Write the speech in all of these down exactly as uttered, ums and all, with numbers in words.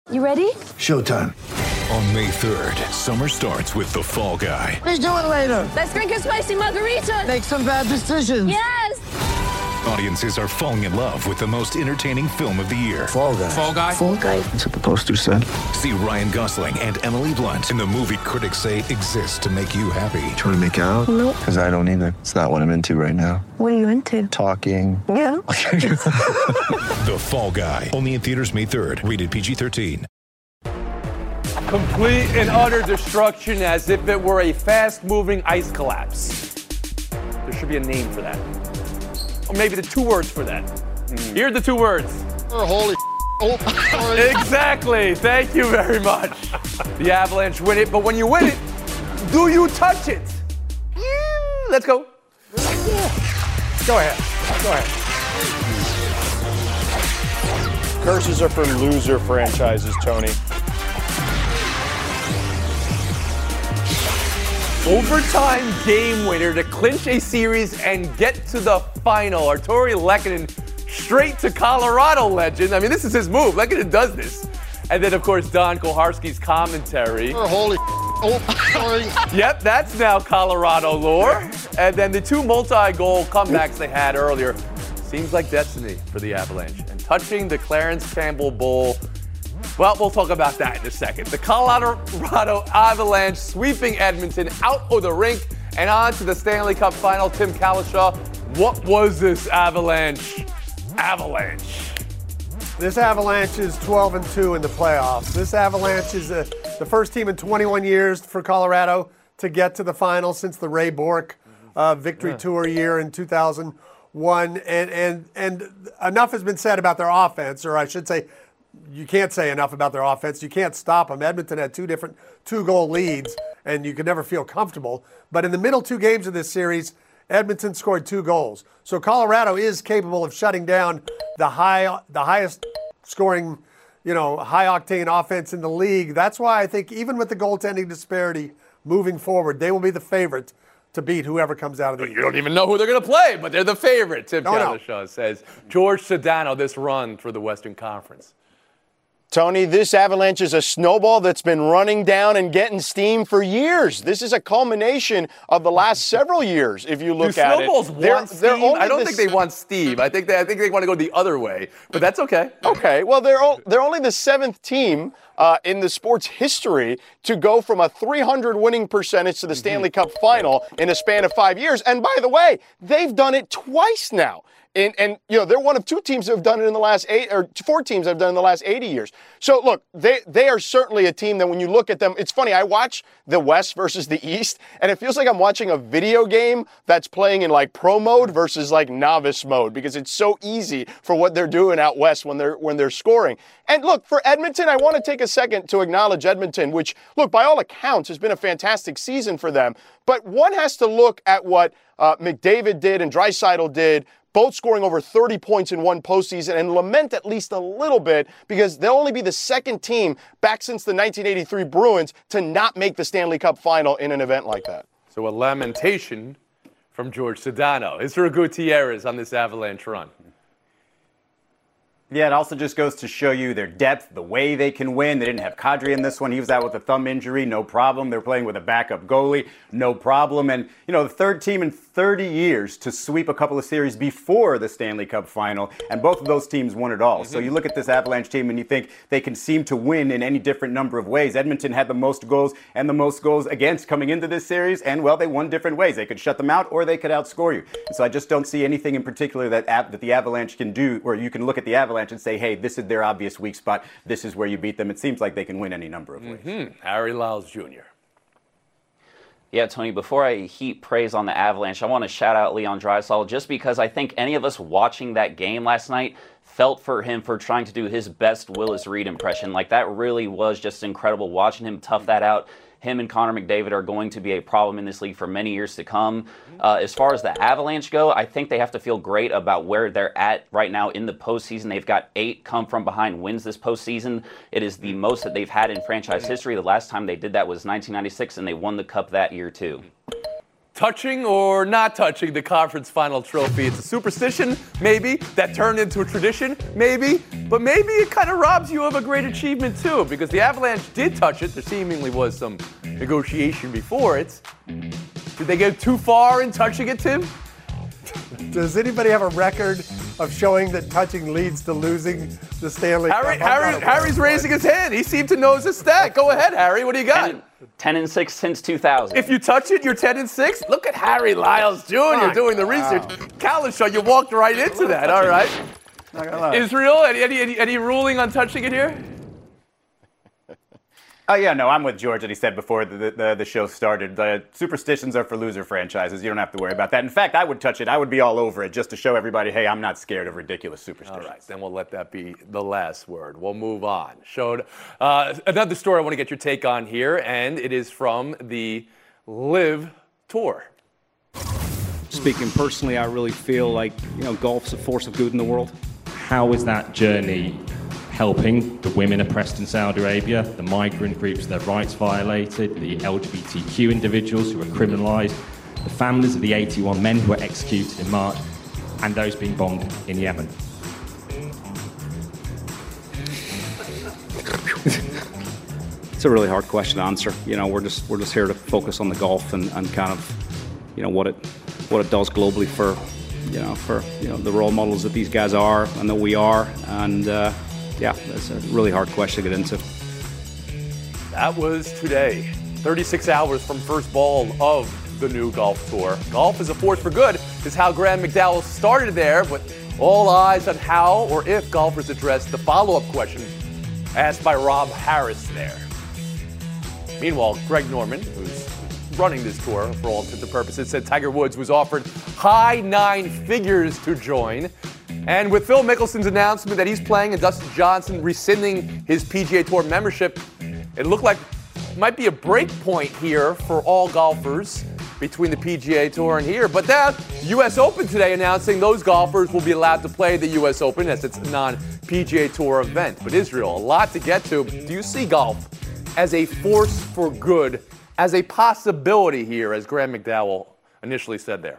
You ready? Showtime. On May third, summer starts with The Fall Guy. Let's do it later. Let's drink a spicy margarita. Make some bad decisions. Yes. Audiences are falling in love with the most entertaining film of the year. Fall Guy. Fall Guy? Fall Guy. That's what the poster said. See Ryan Gosling and Emily Blunt in the movie critics say exists to make you happy. Trying to make it out? Nope. Because I don't either. It's not what I'm into right now. What are you into? Talking. Yeah. The Fall Guy. Only in theaters May third. Rated P G thirteen. Complete and utter destruction as if it were a fast-moving ice collapse. There should be a name for that. Or maybe the two words for that. Mm. Here are the two words. Oh, holy oh, Exactly. Thank you very much. The Avalanche win it, but when you win it, do you touch it? Yeah. Let's go. Yeah. Go ahead. Go ahead. Curses are for loser franchises, Tony. Overtime game winner to clinch a series and get to the final. Artturi Lehkonen straight to Colorado legend. I mean, this is his move. Lehkonen does this. And then, of course, Don Koharski's commentary. Oh, holy oh, sorry. Yep, that's now Colorado lore. And then the two multi-goal comebacks they had earlier. Seems like destiny for the Avalanche. And touching the Clarence Campbell Bowl. Well, we'll talk about that in a second. The Colorado Avalanche sweeping Edmonton out of the rink and on to the Stanley Cup final. Tim Kalishaw, what was this Avalanche? Avalanche. This Avalanche is twelve and two in the playoffs. This Avalanche is a, the first team in twenty-one years for Colorado to get to the final since the Ray Bourque uh, victory yeah. tour year in two thousand one. And, and, and enough has been said about their offense, or I should say, you can't say enough about their offense. You can't stop them. Edmonton had two different two-goal leads, and you could never feel comfortable. But in the middle two games of this series, Edmonton scored two goals. So Colorado is capable of shutting down the high, the highest scoring, you know, high-octane offense in the league. That's why I think even with the goaltending disparity moving forward, they will be the favorite to beat whoever comes out of the. You don't even know who they're going to play, but they're the favorite. Tim no, Kalishaw no. says. George Sedano, this run for the Western Conference. Tony, this Avalanche is a snowball that's been running down and getting steam for years. This is a culmination of the last several years, if you look Do at snowballs it. Want they're, steam? they're only I don't the think they want steam. I think they, I think they want to go the other way, but that's okay. Okay, well, they're o- they're only the seventh team uh, in the sport's history to go from a three hundred winning percentage to the Stanley Cup final in a span of five years. And by the way, they've done it twice now. And, and, you know, they're one of two teams that have done it in the last eight, or four teams that have done it in the last eighty years. So, look, they they are certainly a team that when you look at them, it's funny, I watch the West versus the East, and it feels like I'm watching a video game that's playing in, like, pro mode versus, like, novice mode, because it's so easy for what they're doing out West when they're when they're scoring. And, look, for Edmonton, I want to take a second to acknowledge Edmonton, which, look, by all accounts, has been a fantastic season for them. But one has to look at what uh, McDavid did and Draisaitl did, both scoring over thirty points in one postseason, and lament at least a little bit because they'll only be the second team back since the nineteen eighty-three Bruins to not make the Stanley Cup final in an event like that. So a lamentation from George Sedano. Israel Gutierrez on this Avalanche run. Yeah, it also just goes to show you their depth, the way they can win. They didn't have Kadri in this one. He was out with a thumb injury, no problem. They're playing with a backup goalie, no problem. And, you know, the third team in thirty years to sweep a couple of series before the Stanley Cup final, and both of those teams won it all. Mm-hmm. So you look at this Avalanche team and you think they can seem to win in any different number of ways. Edmonton had the most goals and the most goals against coming into this series, and, well, they won different ways. They could shut them out or they could outscore you. And so I just don't see anything in particular that, that the Avalanche can do, where you can look at the Avalanche and say, hey, this is their obvious weak spot. This is where you beat them. It seems like they can win any number of ways. Mm-hmm. Harry Lyles Junior Yeah, Tony, before I heap praise on the Avalanche, I want to shout out Leon Draisaitl just because I think any of us watching that game last night felt for him for trying to do his best Willis Reed impression. Like, that really was just incredible watching him tough that out. Him and Connor McDavid are going to be a problem in this league for many years to come. Uh, as far as the Avalanche go, I think they have to feel great about where they're at right now in the postseason. They've got eight come from behind wins this postseason. It is the most that they've had in franchise history. The last time they did that was nineteen ninety-six, and they won the Cup that year too. touching or not touching the conference final trophy. It's a superstition, maybe, that turned into a tradition, maybe, but maybe it kind of robs you of a great achievement too, because the Avalanche did touch it. There seemingly was some negotiation before it. Did they get too far in touching it, Tim? Does anybody have a record of showing that touching leads to losing the Stanley Harry, Cup? Harry, Harry's raising his hand. He seemed to know his stat. Go ahead, Harry. What do you got? ten, ten and six since two thousand. If you touch it, you're ten and six. Look at Harry Lyles Junior doing the research. Kalishaw, you walked right into that. All right. Not gonna lie. Israel, any, any, any, any ruling on touching it here? Oh, yeah, no, I'm with George that he said before the, the, the show started. The superstitions are for loser franchises. You don't have to worry about that. In fact, I would touch it. I would be all over it just to show everybody, hey, I'm not scared of ridiculous superstitions. All right, then we'll let that be the last word. We'll move on. Showed uh, another story I want to get your take on here, and it is from the Live Tour. Speaking personally, I really feel like, you know, golf's a force of good in the world. How is that journey helping the women oppressed in Saudi Arabia, the migrant groups, their rights violated, the L G B T Q individuals who are criminalized, the families of the eighty-one men who were executed in March, and those being bombed in Yemen? It's a really hard question to answer. You know, we're just we're just here to focus on the golf and, and kind of, you know, what it what it does globally for, you know, for you know the role models that these guys are and that we are, and. Uh, Yeah, that's a really hard question to get into. That was today. thirty-six hours from first ball of the new golf tour. Golf is a force for good is how Graham McDowell started there, but all eyes on how or if golfers address the follow-up question asked by Rob Harris there. Meanwhile, Greg Norman, who's running this tour for all intents and purposes, said Tiger Woods was offered high nine figures to join. And with Phil Mickelson's announcement that he's playing and Dustin Johnson rescinding his P G A Tour membership, it looked like it might be a break point here for all golfers between the P G A Tour and here. But then U S Open today announcing those golfers will be allowed to play the U S Open as it's a non-P G A Tour event. But Israel, a lot to get to. Do you see golf as a force for good, as a possibility here, as Graham McDowell initially said there?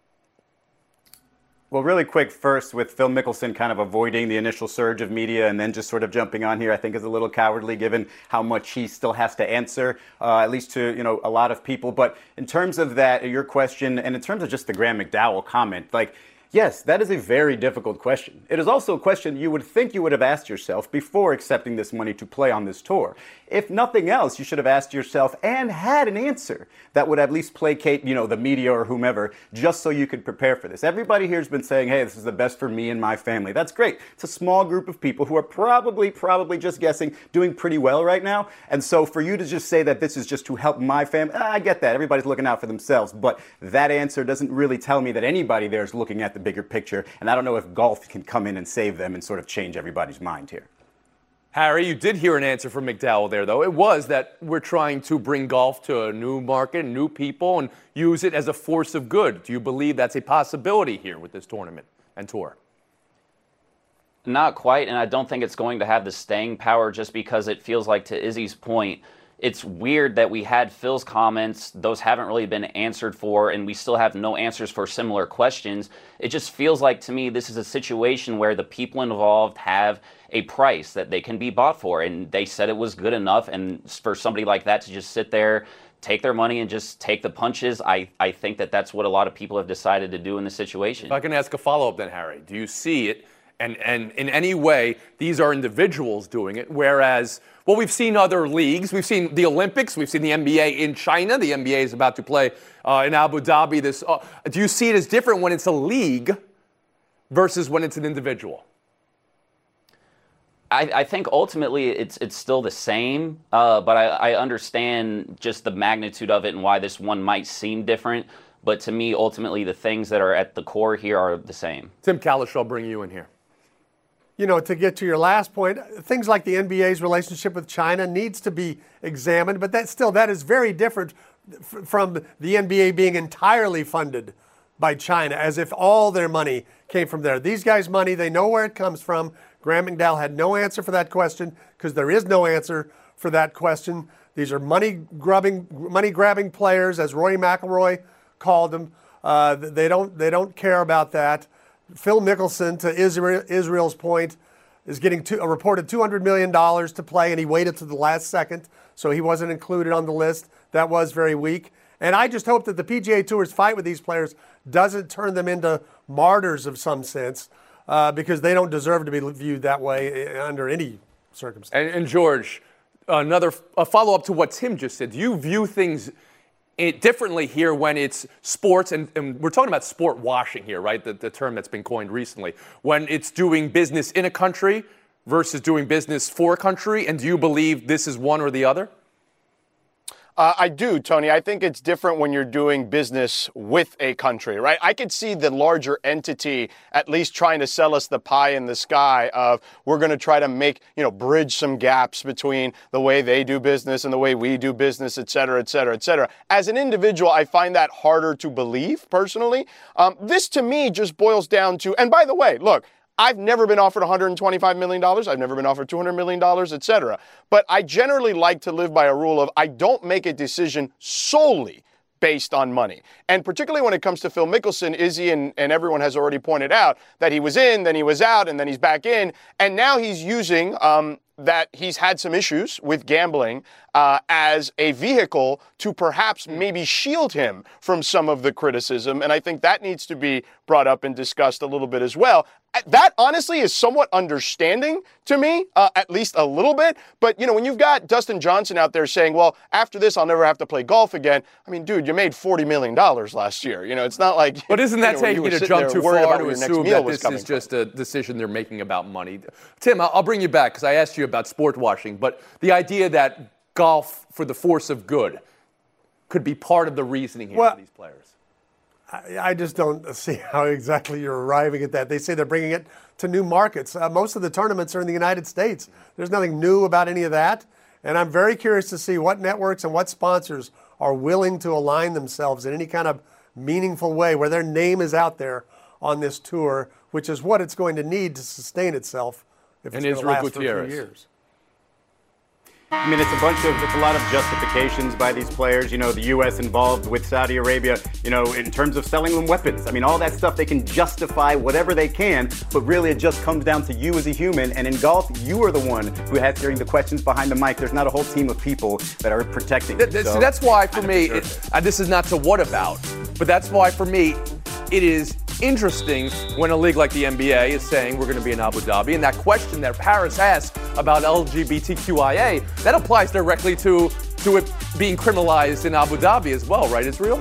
Well, really quick first, with Phil Mickelson kind of avoiding the initial surge of media and then just sort of jumping on here, I think is a little cowardly given how much he still has to answer, uh, at least to, you know, a lot of people. But in terms of that, your question, and in terms of just the Graham McDowell comment, like, yes, that is a very difficult question. It is also a question you would think you would have asked yourself before accepting this money to play on this tour. If nothing else, you should have asked yourself and had an answer that would at least placate, you know, the media or whomever, just so you could prepare for this. Everybody here has been saying, hey, this is the best for me and my family. That's great. It's a small group of people who are probably, probably just guessing, doing pretty well right now. And so for you to just say that this is just to help my family, I get that. Everybody's looking out for themselves. But that answer doesn't really tell me that anybody there is looking at the bigger picture. And I don't know if golf can come in and save them and sort of change everybody's mind here. Harry, you did hear an answer from McDowell there, though. It was that we're trying to bring golf to a new market, new people, and use it as a force of good. Do you believe that's a possibility here with this tournament and tour? Not quite, and I don't think it's going to have the staying power just because it feels like, to Izzy's point, it's weird that we had Phil's comments. Those haven't really been answered for, and we still have no answers for similar questions. It just feels like, to me, this is a situation where the people involved have a price that they can be bought for, and they said it was good enough. And for somebody like that to just sit there, take their money, and just take the punches, I, I think that that's what a lot of people have decided to do in this situation. If I can ask a follow-up then, Harry, do you see it, and, and in any way, these are individuals doing it, whereas, well, we've seen other leagues. We've seen the Olympics. We've seen the N B A in China. The N B A is about to play uh, in Abu Dhabi. This, uh, do you see it as different when it's a league versus when it's an individual? I, I think ultimately it's it's still the same, uh, but I, I understand just the magnitude of it and why this one might seem different. But to me, ultimately, the things that are at the core here are the same. Tim Kalish, I'll bring you in here. You know, to get to your last point, things like the N B A's relationship with China needs to be examined, but that still, that is very different f- from the N B A being entirely funded by China, as if all their money came from there. These guys' money, they know where it comes from. Graham McDowell had no answer for that question because there is no answer for that question. These are money-grubbing, money-grabbing players, as Rory McIlroy called him. Uh, they don't they don't care about that. Phil Mickelson, to Israel, Israel's point, is getting two, a reported two hundred million dollars to play, and he waited to the last second, so he wasn't included on the list. That was very weak. And I just hope that the P G A Tour's fight with these players doesn't turn them into martyrs of some sense, uh, because they don't deserve to be viewed that way under any circumstance. And, and George, another a follow-up to what Tim just said. Do you view things it differently here when it's sports, and, and we're talking about sport washing here, right? The, the term that's been coined recently. When it's doing business in a country versus doing business for a country, and do you believe this is one or the other? Uh, I do, Tony. I think it's different when you're doing business with a country, right? I could see the larger entity at least trying to sell us the pie in the sky of we're going to try to make, you know, bridge some gaps between the way they do business and the way we do business, et cetera, et cetera, et cetera. As an individual, I find that harder to believe personally. Um, this to me just boils down to, and by the way, look, I've never been offered one hundred twenty-five million dollars. I've never been offered two hundred million dollars, et cetera. But I generally like to live by a rule of I don't make a decision solely based on money. And particularly when it comes to Phil Mickelson, Izzy and, and everyone has already pointed out that he was in, then he was out, and then he's back in. And now he's using um, that he's had some issues with gambling uh, as a vehicle to perhaps maybe shield him from some of the criticism. And I think that needs to be brought up and discussed a little bit as well. That honestly is somewhat understanding to me, uh, at least a little bit. But, you know, when you've got Dustin Johnson out there saying, well, after this, I'll never have to play golf again. I mean, dude, you made forty million dollars last year. You know, it's not like. But isn't that you know, taking it a jump too far to assume that this is just a decision they're making about money? Tim, I'll bring you back because I asked you about sport washing. But the idea that golf for the force of good could be part of the reasoning here well, for these players. I just don't see how exactly you're arriving at that. They say they're bringing it to new markets. Uh, most of the tournaments are in the United States. There's nothing new about any of that. And I'm very curious to see what networks and what sponsors are willing to align themselves in any kind of meaningful way where their name is out there on this tour, which is what it's going to need to sustain itself if it's going to last for a few years. I mean, it's a bunch of, it's a lot of justifications by these players. You know, the U S involved with Saudi Arabia, you know, in terms of selling them weapons. I mean, all that stuff, they can justify whatever they can, but really it just comes down to you as a human. And in golf, you are the one who has hearing the questions behind the mic. There's not a whole team of people that are protecting Th- you. so so that's why, for me, it, and this is not to what about, but that's why, for me, it is interesting when a league like the N B A is saying we're going to be in Abu Dhabi, and that question that Paris asked about L G B T Q I A, that applies directly to, to it being criminalized in Abu Dhabi as well, right, Israel?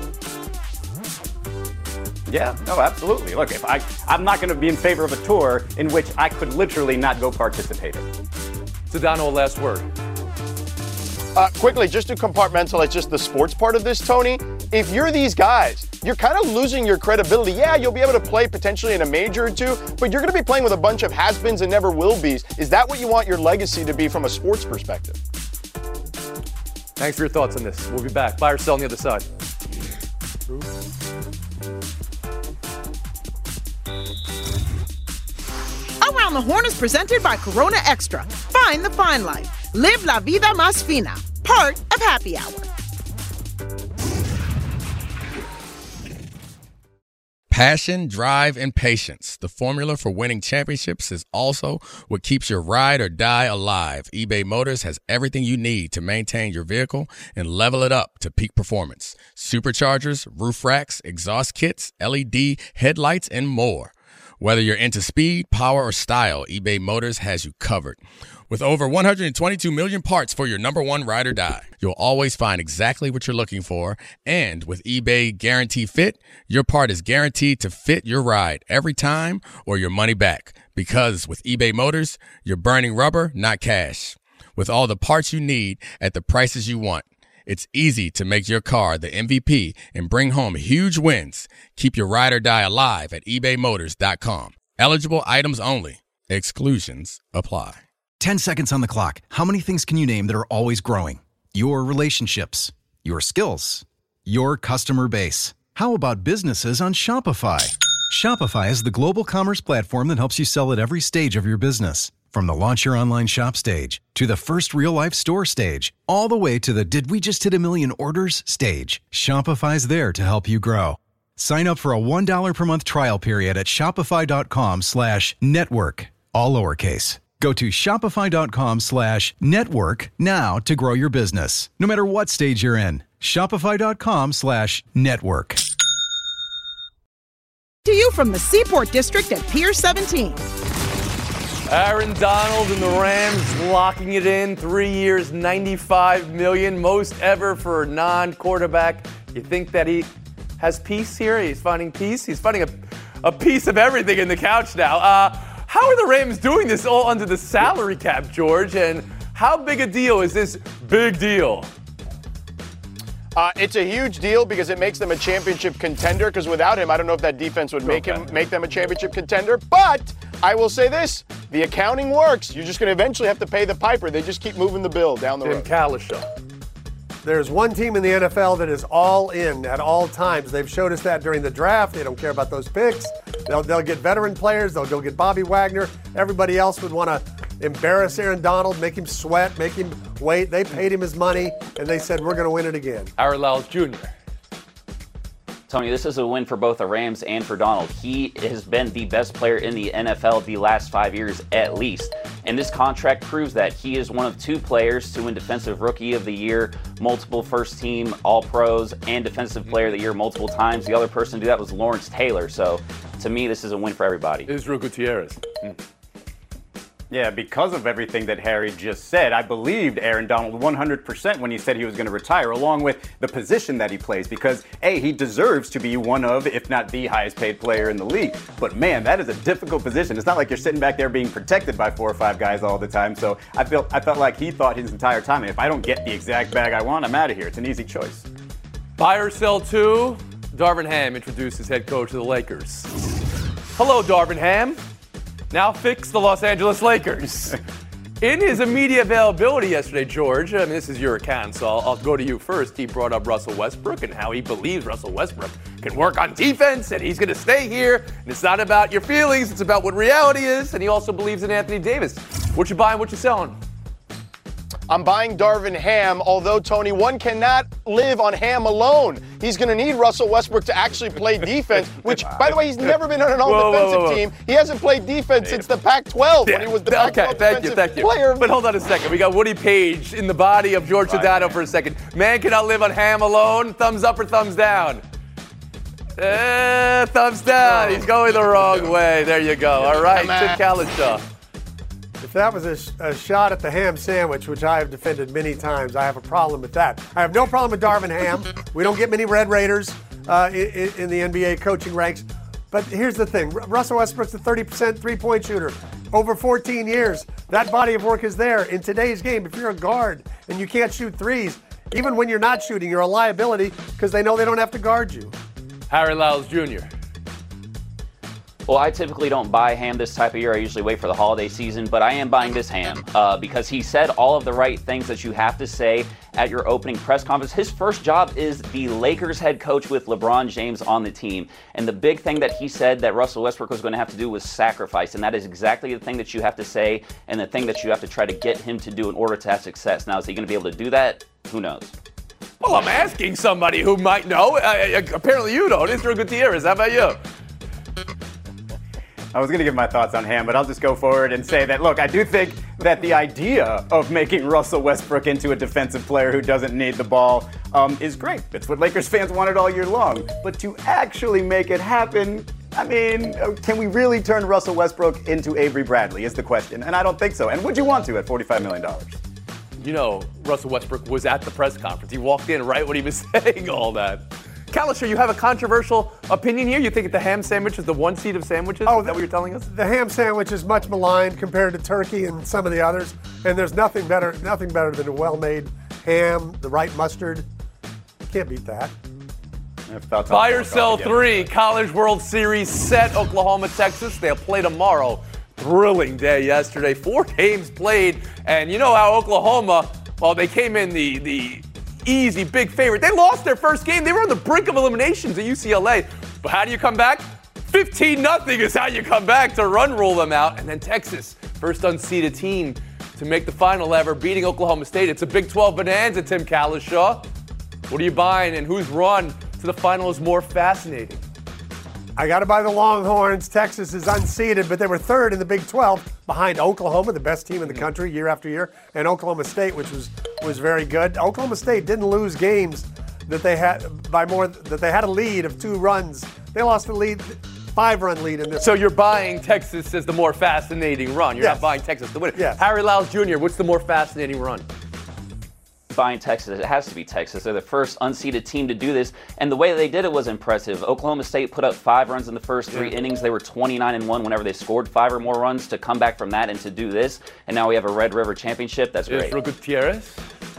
Yeah, no, absolutely. Look, if I, I'm not going to be in favor of a tour in which I could literally not go participate in. Sedano, last word. Uh, quickly, just to compartmentalize just the sports part of this, Tony, if you're these guys, you're kind of losing your credibility. Yeah, you'll be able to play potentially in a major or two, but you're going to be playing with a bunch of has-beens and never will be's. Is that what you want your legacy to be from a sports perspective? Thanks for your thoughts on this. We'll be back. Buy or sell on the other side. Around the Horn is presented by Corona Extra. Find the fine life. Live la vida más fina. Part of Happy Hour. Passion, drive, and patience. The formula for winning championships is also what keeps your ride or die alive. eBay Motors has everything you need to maintain your vehicle and level it up to peak performance. Superchargers, roof racks, exhaust kits, L E D headlights, and more. Whether you're into speed, power, or style, eBay Motors has you covered. With over one hundred twenty-two million parts for your number one ride or die, you'll always find exactly what you're looking for. And with eBay Guarantee Fit, your part is guaranteed to fit your ride every time or your money back. Because with eBay Motors, you're burning rubber, not cash. With all the parts you need at the prices you want, it's easy to make your car the M V P and bring home huge wins. Keep your ride or die alive at ebay motors dot com. Eligible items only. Exclusions apply. ten seconds on the clock. How many things can you name that are always growing? Your relationships, your skills, your customer base. How about businesses on Shopify? Shopify is the global commerce platform that helps you sell at every stage of your business. From the launch your online shop stage, to the first real-life store stage, all the way to the did we just hit a million orders stage, Shopify's there to help you grow. Sign up for a one dollar per month trial period at shopify.com slash network, all lowercase. Go to shopify.com slash network now to grow your business, no matter what stage you're in. Shopify.com slash network. To you from the Seaport District at Pier seventeen. Aaron Donald and the Rams locking it in. Three years, ninety-five million dollars, most ever for a non-quarterback. You think that he has peace here? He's finding peace? He's finding a, a piece of everything in the couch now. Uh, how are the Rams doing this all under the salary cap, George? And how big a deal is this big deal? Uh, it's a huge deal because it makes them a championship contender, because without him, I don't know if that defense would make okay. him make them a championship contender. But I will say this, the accounting works. You're just going to eventually have to pay the piper. They just keep moving the bill down the Tim road. Kalisha. There's one team in the N F L that is all in at all times. They've showed us that during the draft. They don't care about those picks. They'll, they'll get veteran players. They'll go get Bobby Wagner. Everybody else would want to embarrass Aaron Donald, make him sweat, make him wait. They paid him his money, and they said, we're going to win it again. Aaron Lyles Junior Tony, this is a win for both the Rams and for Donald. He has been the best player in the N F L the last five years at least. And this contract proves that he is one of two players to win Defensive Rookie of the Year, multiple first team All-Pros, and Defensive Player of the Year multiple times. The other person to do that was Lawrence Taylor. So to me, this is a win for everybody. Israel Gutierrez. Mm. Yeah, because of everything that Harry just said, I believed Aaron Donald one hundred percent when he said he was going to retire, along with the position that he plays, because, A, he deserves to be one of, if not the highest paid player in the league. But, man, that is a difficult position. It's not like you're sitting back there being protected by four or five guys all the time. So I felt, I felt like he thought his entire time, if I don't get the exact bag I want, I'm out of here. It's an easy choice. Buy or sell two, Darvin Ham introduces head coach of the Lakers. Hello, Darvin Ham. Now fix the Los Angeles Lakers. In his immediate availability yesterday, George, I mean, this is your account, so I'll, I'll go to you first. He brought up Russell Westbrook and how he believes Russell Westbrook can work on defense and he's going to stay here. And it's not about your feelings, it's about what reality is. And he also believes in Anthony Davis. What you buying, what you selling? I'm buying Darvin Ham, although, Tony, one cannot live on Ham alone. He's going to need Russell Westbrook to actually play defense, which, by the way, he's never been on an all-defensive whoa, whoa, whoa. team. He hasn't played defense since the Pac twelve yeah. when he was the Pac twelve okay, thank you, thank you. player. But hold on a second. We got Woody Page in the body of George Sedano for a second. Man cannot live on Ham alone. Thumbs up or thumbs down? Uh, thumbs down. He's going the wrong way. There you go. All right, Tim Kalisha. If that was a, sh- a shot at the ham sandwich, which I have defended many times, I have a problem with that. I have no problem with Darvin Ham. We don't get many Red Raiders uh, in, in the N B A coaching ranks. But here's the thing. R- Russell Westbrook's a thirty percent three-point shooter. Over fourteen years, that body of work is there. In today's game, if you're a guard and you can't shoot threes, even when you're not shooting, you're a liability because they know they don't have to guard you. Harry Lyles Junior Well, I typically don't buy Ham this type of year. I usually wait for the holiday season, but I am buying this Ham uh, because he said all of the right things that you have to say at your opening press conference. His first job is the Lakers head coach with LeBron James on the team. And the big thing that he said that Russell Westbrook was going to have to do was sacrifice. And that is exactly the thing that you have to say and the thing that you have to try to get him to do in order to have success. Now, is he going to be able to do that? Who knows? Well, I'm asking somebody who might know. Uh, apparently you don't. Israel Gutierrez, how about you? I was going to give my thoughts on Ham, but I'll just go forward and say that, look, I do think that the idea of making Russell Westbrook into a defensive player who doesn't need the ball um, is great. It's what Lakers fans wanted all year long. But to actually make it happen, I mean, can we really turn Russell Westbrook into Avery Bradley is the question. And I don't think so. And would you want to at forty-five million dollars? You know, Russell Westbrook was at the press conference. He walked in right when he was saying all that. Kalisha, you have a controversial opinion here? You think the ham sandwich is the one seed of sandwiches? Oh, is that what you're telling us? The ham sandwich is much maligned compared to turkey and some of the others, and there's nothing better, nothing better than a well-made ham, the right mustard. Can't beat that. Buy or sell three, College World Series set, Oklahoma, Texas. They'll play tomorrow. Thrilling day yesterday. Four games played, and you know how Oklahoma, well, they came in the the. easy, big favorite. They lost their first game. They were on the brink of eliminations at U C L A. But how do you come back? fifteen nothing is how you come back to run rule them out. And then Texas first unseeded team to make the final ever, beating Oklahoma State. It's a Big twelve bonanza, Tim Calishaw. What are you buying, and whose run to the final is more fascinating? I got to buy the Longhorns. Texas is unseeded, but they were third in the Big twelve behind Oklahoma, the best team in the country year after year, and Oklahoma State, which was was very good. Oklahoma State didn't lose games that they had by more that they had a lead of two runs. They lost the lead, five-run lead in this. So you're buying Texas as the more fascinating run. You're Yes. not buying Texas to win it. Yes. Harry Lyles Junior, what's the more fascinating run? Buying Texas. It has to be Texas. They're the first unseeded team to do this, and the way they did it was impressive. Oklahoma State put up five runs in the first three Yeah. innings. They were twenty-nine and one whenever they scored five or more runs. To come back from that and to do this, and now we have a Red River championship. That's great. Israel Gutierrez.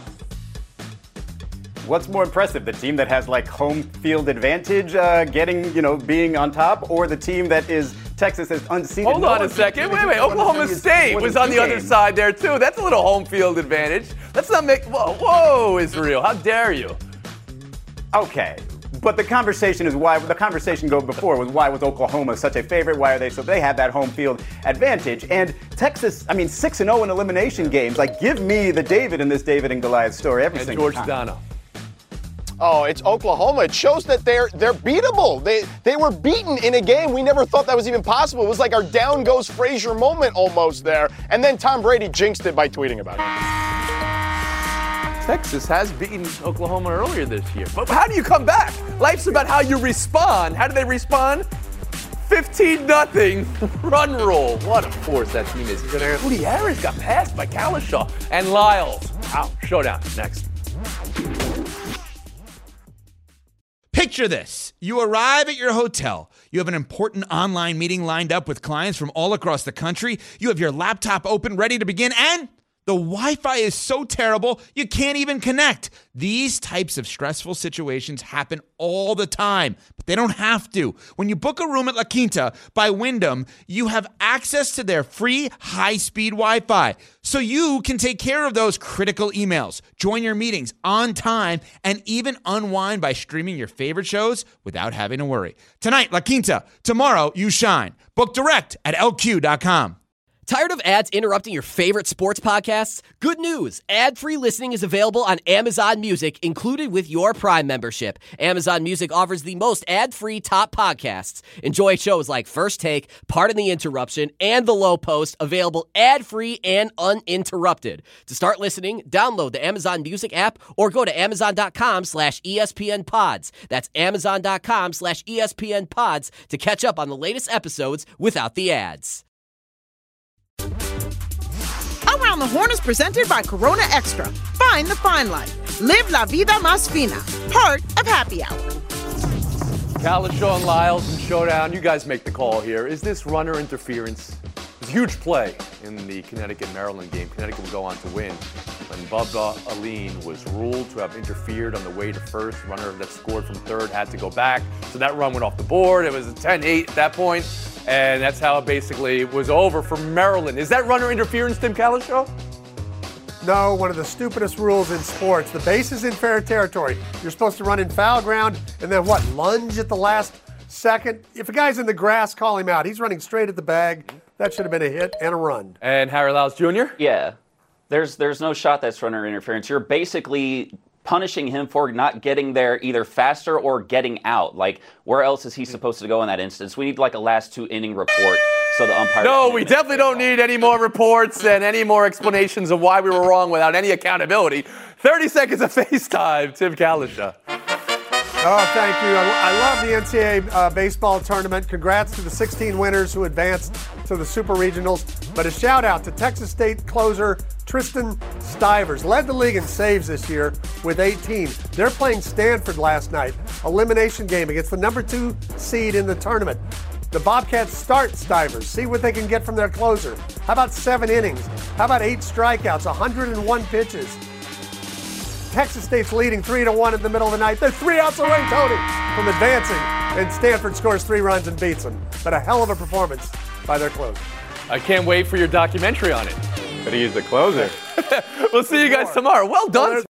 What's more impressive, the team that has like home field advantage, uh, getting, you know, being on top, or the team that is Texas is unseeded? Hold No on a one's second. gonna Wait, give wait. you one Oklahoma of the State more was than on the two other games. side there, too. That's a little home field advantage. Let's not make. Whoa, whoa, Israel. How dare you? Okay. But the conversation is why the conversation go before was why was Oklahoma such a favorite? Why are they so they had that home field advantage? And Texas, I mean, six and zero in elimination games. Like, give me the David in this David and Goliath story every And single George time. Dano. Oh, it's Oklahoma. It shows that they're they're beatable. They they were beaten in a game we never thought that was even possible. It was like our down goes Frazier moment almost there. And then Tom Brady jinxed it by tweeting about it. Texas has beaten Oklahoma earlier this year. But how do you come back? Life's about how you respond. How do they respond? fifteen nothing run roll. What a force that team is. Woody Harris got passed by Calishaw. And Lyles. Wow. Showdown next. Picture this. You arrive at your hotel. You have an important online meeting lined up with clients from all across the country. You have your laptop open, ready to begin, and the Wi-Fi is so terrible, you can't even connect. These types of stressful situations happen all the time, but they don't have to. When you book a room at La Quinta by Wyndham, you have access to their free high-speed Wi-Fi, so you can take care of those critical emails, join your meetings on time, and even unwind by streaming your favorite shows without having to worry. Tonight, La Quinta. Tomorrow, you shine. Book direct at L Q dot com. Tired of ads interrupting your favorite sports podcasts? Good news. Ad-free listening is available on Amazon Music, included with your Prime membership. Amazon Music offers the most ad-free top podcasts. Enjoy shows like First Take, Pardon the Interruption, and The Low Post, available ad-free and uninterrupted. To start listening, download the Amazon Music app or go to amazon.com slash ESPN pods. That's amazon.com slash ESPN pods to catch up on the latest episodes without the ads. Around the Horn is presented by Corona Extra. Find the fine life. Live la vida más fina. Part of Happy Hour. Calishaw and Lyles and Showdown. You guys make the call here. Is this runner interference? It was a huge play in the Connecticut-Maryland game. Connecticut would go on to win when Bubba Aline was ruled to have interfered on the way to first. Runner that scored from third had to go back. So that run went off the board. It was a ten eight at that point. And that's how it basically was over for Maryland. Is that runner interference, Tim Calishaw? No, one of the stupidest rules in sports. The base is in fair territory. You're supposed to run in foul ground and then what, lunge at the last second? If a guy's in the grass, call him out. He's running straight at the bag. That should have been a hit and a run. And Harry Lyles Junior? Yeah. There's there's no shot that's runner interference. You're basically punishing him for not getting there either faster or getting out. Like, where else is he supposed to go in that instance? We need like a last two inning report so the umpire. No, we definitely don't need any more reports and any more explanations of why we were wrong without any accountability. thirty seconds of FaceTime, Tim Calishaw. Oh, thank you. I, I love the N C double A uh, baseball tournament. Congrats to the sixteen winners who advanced to the Super Regionals. But a shout out to Texas State closer Tristan Stivers. Led the league in saves this year with eighteen. They're playing Stanford last night. Elimination game against the number two seed in the tournament. The Bobcats start Stivers. See what they can get from their closer. How about seven innings? How about eight strikeouts, one hundred one pitches? Texas State's leading three to one in the middle of the night. They're three outs away, Tony, from advancing. And Stanford scores three runs and beats them. But a hell of a performance by their closer. I can't wait for your documentary on it. But he's the closer. We'll see you guys tomorrow. Well done.